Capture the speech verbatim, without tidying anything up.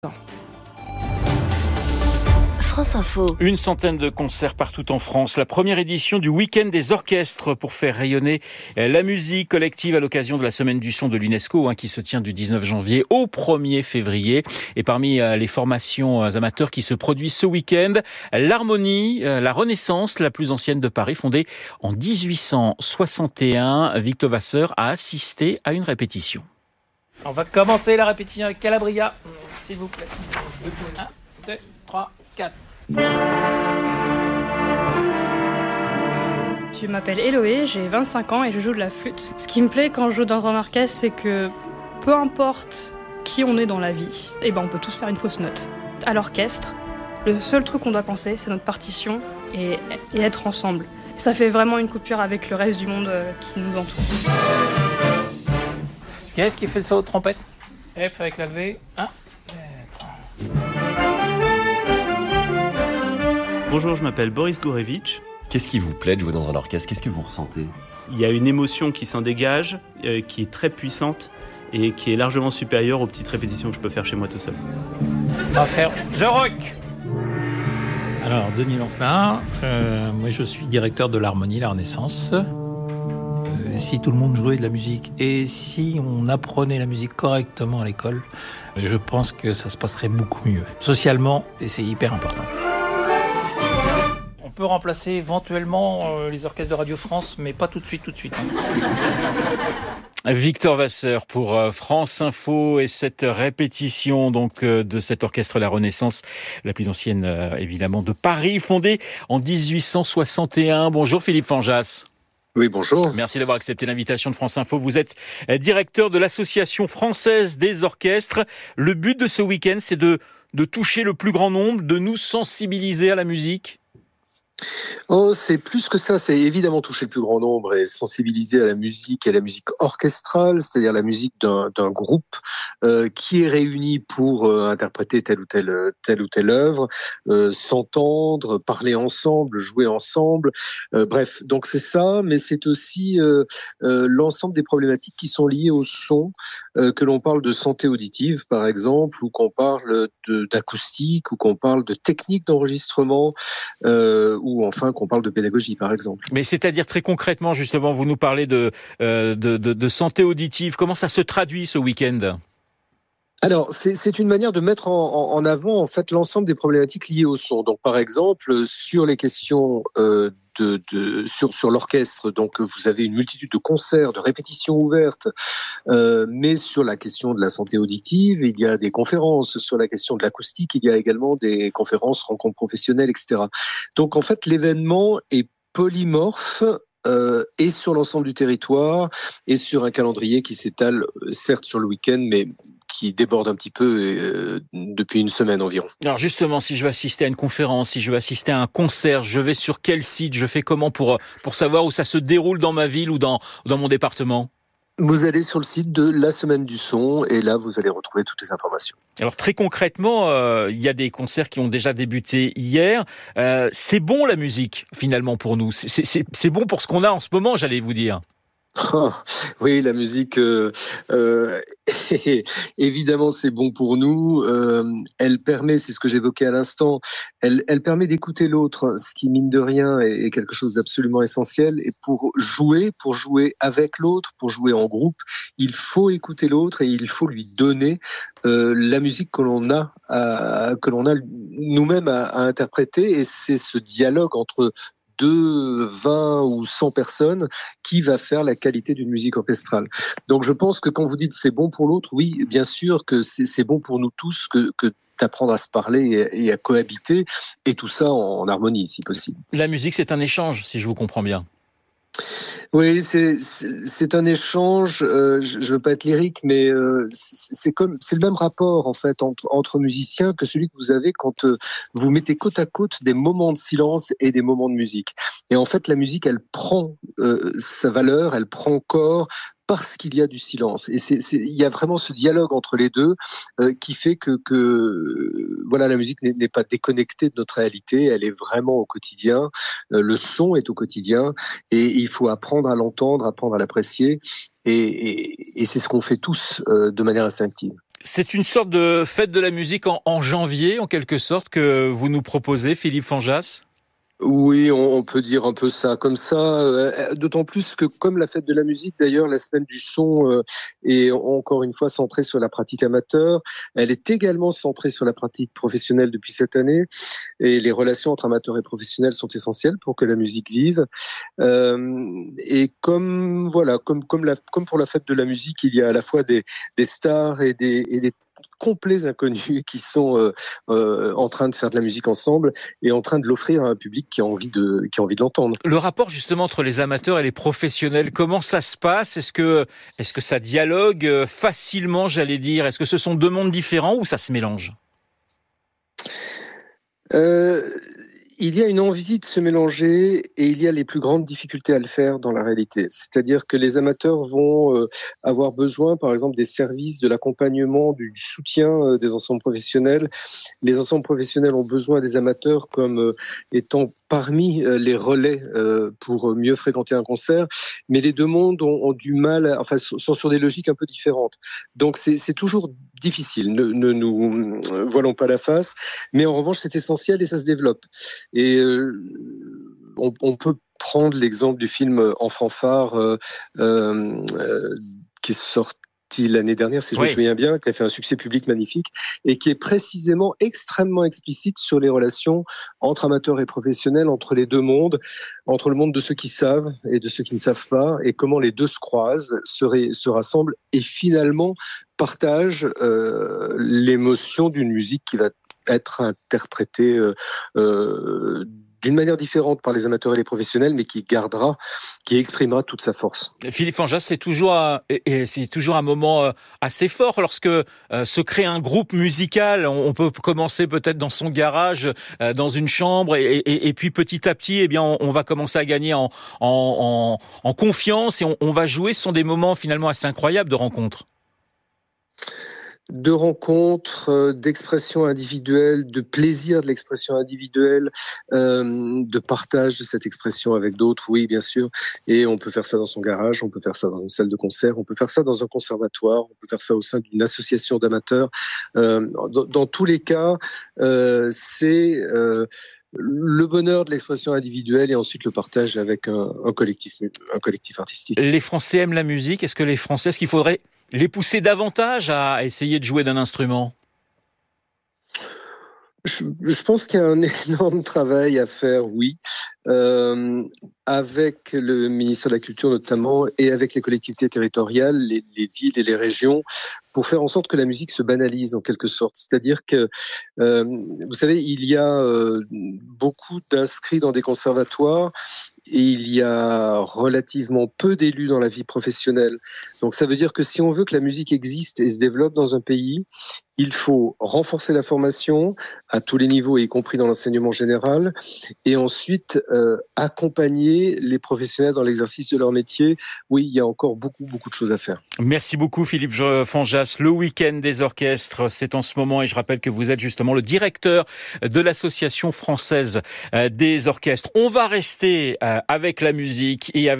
France Info. Une centaine de concerts partout en France. La première édition du Week-end des orchestres pour faire rayonner la musique collective à l'occasion de la Semaine du son de l'UNESCO hein, qui se tient du dix-neuf janvier au premier février. Et parmi euh, les formations euh, amateurs qui se produisent ce week-end, l'Harmonie, euh, la Renaissance, la plus ancienne de Paris, fondée en dix-huit cent soixante et un. Victor Vasseur a assisté à une répétition. On va commencer la répétition avec Calabria, s'il vous plaît. un, deux, trois, quatre. Je m'appelle Héloé, j'ai vingt-cinq ans et je joue de la flûte. Ce qui me plaît quand je joue dans un orchestre, c'est que peu importe qui on est dans la vie, eh ben on peut tous faire une fausse note. À l'orchestre, le seul truc qu'on doit penser, c'est notre partition et, et être ensemble. Ça fait vraiment une coupure avec le reste du monde qui nous entoure. Qui est-ce qui fait le solo de trompette? F avec la levée. un, deux, trois. Bonjour, je m'appelle Boris Gourevitch. Qu'est-ce qui vous plaît de jouer dans un orchestre? Qu'est-ce que vous ressentez? Il y a une émotion qui s'en dégage, euh, qui est très puissante et qui est largement supérieure aux petites répétitions que je peux faire chez moi tout seul. On va faire The Rock. Alors, Denis Lancelin, euh, moi je suis directeur de l'Harmonie, la Renaissance. Euh, si tout le monde jouait de la musique et si on apprenait la musique correctement à l'école, je pense que ça se passerait beaucoup mieux. Socialement, c'est hyper important. On peut remplacer éventuellement euh, les orchestres de Radio France, mais pas tout de suite, tout de suite. Victor Vasseur pour France Info et cette répétition donc de cet orchestre La Renaissance, la plus ancienne évidemment de Paris, fondée en dix-huit cent soixante et un. Bonjour Philippe Fanjas. Oui, bonjour. Merci d'avoir accepté l'invitation de France Info. Vous êtes directeur de l'Association française des orchestres. Le but de ce week-end, c'est de, de toucher le plus grand nombre, de nous sensibiliser à la musique. Oh, c'est plus que ça, c'est évidemment toucher le plus grand nombre et sensibiliser à la musique, à la musique orchestrale, c'est-à-dire la musique d'un, d'un groupe euh, qui est réuni pour euh, interpréter telle ou telle, telle ou telle œuvre, euh, s'entendre, parler ensemble, jouer ensemble, euh, bref, donc c'est ça, mais c'est aussi euh, euh, l'ensemble des problématiques qui sont liées au son, euh, que l'on parle de santé auditive par exemple, ou qu'on parle de, d'acoustique, ou qu'on parle de technique d'enregistrement, euh, ou enfin qu'on parle de pédagogie, par exemple. Mais c'est-à-dire très concrètement, justement, vous nous parlez de, euh, de, de, de santé auditive. Comment ça se traduit ce week-end ? Alors, c'est, c'est une manière de mettre en, en avant en fait l'ensemble des problématiques liées au son. Donc, par exemple, sur les questions euh, de, de sur sur l'orchestre, donc vous avez une multitude de concerts, de répétitions ouvertes, euh, mais sur la question de la santé auditive, il y a des conférences. Sur la question de l'acoustique, il y a également des conférences, rencontres professionnelles, et cetera. Donc, en fait, l'événement est polymorphe. Euh, et sur l'ensemble du territoire, et sur un calendrier qui s'étale, certes sur le week-end, mais qui déborde un petit peu euh, depuis une semaine environ. Alors justement, si je veux assister à une conférence, si je veux assister à un concert, je vais sur quel site, je fais comment pour, pour savoir où ça se déroule dans ma ville ou dans, dans mon département ? Vous allez sur le site de la Semaine du son et là, vous allez retrouver toutes les informations. Alors très concrètement, euh, il y a des concerts qui ont déjà débuté hier. Euh, c'est bon la musique finalement pour nous. C'est, c'est, c'est bon pour ce qu'on a en ce moment, j'allais vous dire. Oh, oui, la musique, euh, euh, évidemment, c'est bon pour nous. Euh, elle permet, c'est ce que j'évoquais à l'instant, elle, elle permet d'écouter l'autre, ce qui, mine de rien, est, est quelque chose d'absolument essentiel. Et pour jouer, pour jouer avec l'autre, pour jouer en groupe, il faut écouter l'autre et il faut lui donner euh, la musique que l'on a, à, que l'on a nous-mêmes à, à interpréter. Et c'est ce dialogue entre de vingt ou cent personnes qui va faire la qualité d'une musique orchestrale. Donc je pense que quand vous dites c'est bon pour l'autre, oui, bien sûr que c'est, c'est bon pour nous tous que, que d'apprendre à se parler et, et à cohabiter, et tout ça en, en harmonie si possible. La musique, c'est un échange, si je vous comprends bien. Oui, c'est, c'est, c'est un échange, euh, je ne veux pas être lyrique, mais euh, c'est, c'est, comme, c'est le même rapport en fait entre, entre musiciens que celui que vous avez quand euh, vous mettez côte à côte des moments de silence et des moments de musique. Et en fait, la musique, elle prend euh, sa valeur, elle prend corps parce qu'il y a du silence. Et c'est, c'est, il y a vraiment ce dialogue entre les deux euh, qui fait que, que voilà, la musique n'est, n'est pas déconnectée de notre réalité, elle est vraiment au quotidien, euh, le son est au quotidien, et il faut apprendre à l'entendre, apprendre à l'apprécier, et, et, et c'est ce qu'on fait tous euh, de manière instinctive. C'est une sorte de fête de la musique en, en janvier, en quelque sorte, que vous nous proposez, Philippe Fanjas ? Oui, on, on peut dire un peu ça comme ça, euh, d'autant plus que comme la fête de la musique, d'ailleurs, la semaine du son euh, est encore une fois centrée sur la pratique amateur. Elle est également centrée sur la pratique professionnelle depuis cette année, et les relations entre amateurs et professionnels sont essentielles pour que la musique vive. Euh, et comme voilà, comme comme la comme pour la fête de la musique, il y a à la fois des des stars et des et des complets inconnus qui sont euh, euh, en train de faire de la musique ensemble et en train de l'offrir à un public qui a envie de qui a envie de l'entendre. Le rapport justement entre les amateurs et les professionnels, comment ça se passe ? Est-ce que est-ce que ça dialogue facilement, j'allais dire ? Est-ce que ce sont deux mondes différents ou ça se mélange ? euh, Il y a une envie de se mélanger et il y a les plus grandes difficultés à le faire dans la réalité. C'est-à-dire que les amateurs vont euh, avoir besoin, par exemple, des services, de l'accompagnement, du soutien euh, des ensembles professionnels. Les ensembles professionnels ont besoin des amateurs comme euh, étant parmi euh, les relais euh, pour mieux fréquenter un concert, mais les deux mondes ont, ont du mal, à, enfin, sont sur des logiques un peu différentes. Donc c'est, c'est toujours difficile, ne, ne nous euh, voilons pas la face, mais en revanche c'est essentiel et ça se développe. Et euh, on, on peut prendre l'exemple du film En fanfare euh, euh, euh, qui est sorti l'année dernière, si je oui. me souviens bien, qui a fait un succès public magnifique et qui est précisément extrêmement explicite sur les relations entre amateurs et professionnels, entre les deux mondes, entre le monde de ceux qui savent et de ceux qui ne savent pas, et comment les deux se croisent, se, ré, se rassemblent et finalement partagent euh, l'émotion d'une musique qui va être interprétée euh, euh, d'une manière différente par les amateurs et les professionnels, mais qui gardera, qui exprimera toute sa force. Philippe Fanjas, c'est toujours un, et c'est toujours un moment assez fort lorsque euh, se crée un groupe musical. On peut commencer peut-être dans son garage, euh, dans une chambre, et, et, et puis petit à petit, eh bien, on, on va commencer à gagner en, en, en, en confiance et on, on va jouer. Ce sont des moments finalement assez incroyables de rencontres. De rencontres, d'expression individuelle, de plaisir de l'expression individuelle, euh, de partage de cette expression avec d'autres, oui, bien sûr. Et on peut faire ça dans son garage, on peut faire ça dans une salle de concert, on peut faire ça dans un conservatoire, on peut faire ça au sein d'une association d'amateurs. Euh, dans, dans tous les cas, euh, c'est euh, le bonheur de l'expression individuelle et ensuite le partage avec un, un collectif, un collectif artistique. Les Français aiment la musique. Est-ce que les Français, est-ce qu'il faudrait les pousser davantage à essayer de jouer d'un instrument ? Je, je pense qu'il y a un énorme travail à faire, oui, euh, avec le ministère de la Culture notamment et avec les collectivités territoriales, les, les villes et les régions, pour faire en sorte que la musique se banalise en quelque sorte. C'est-à-dire que, euh, vous savez, il y a euh, beaucoup d'inscrits dans des conservatoires et il y a relativement peu d'élus dans la vie professionnelle. Donc ça veut dire que si on veut que la musique existe et se développe dans un pays, il faut renforcer la formation à tous les niveaux, y compris dans l'enseignement général, et ensuite euh, accompagner les professionnels dans l'exercice de leur métier. Oui, il y a encore beaucoup, beaucoup de choses à faire. Merci beaucoup Philippe Fanjas. Le week-end des orchestres, c'est en ce moment, et je rappelle que vous êtes justement le directeur de l'Association française des orchestres. On va rester avec la musique et avec